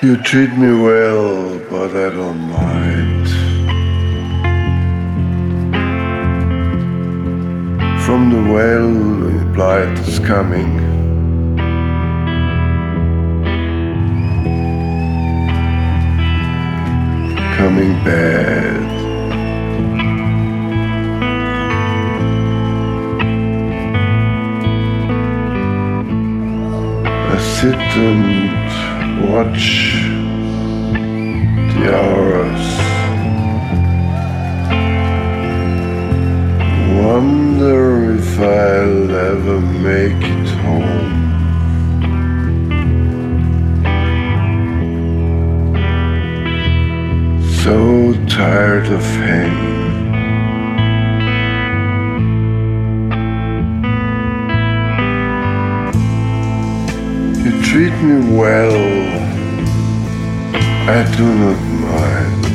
You treat me well, but I don't mind. From the well, light is coming. Coming bad. I sit and watch the hours, wonder if I'll ever make it home. So tired of him. You treat me well, I do not mind.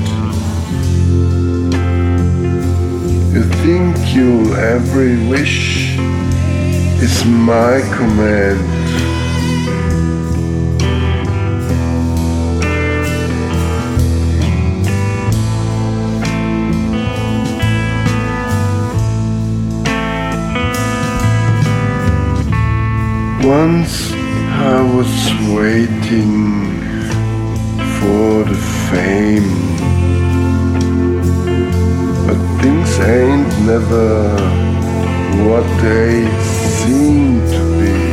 You think your every wish is my command. Once I was waiting for the fame, but things ain't never what they seem to be.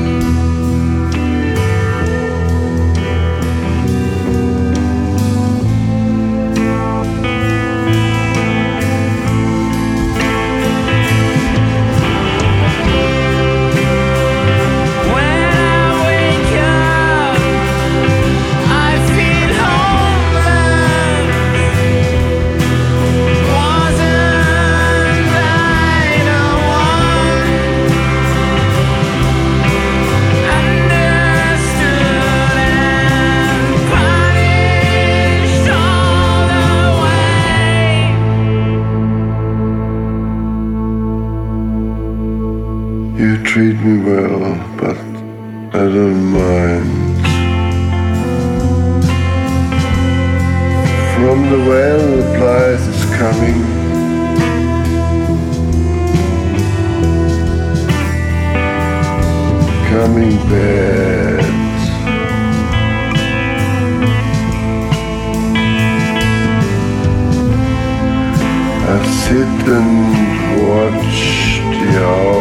You treat me well, but I don't mind. From the well, the light is coming. Coming bad. I sit and watch the hours.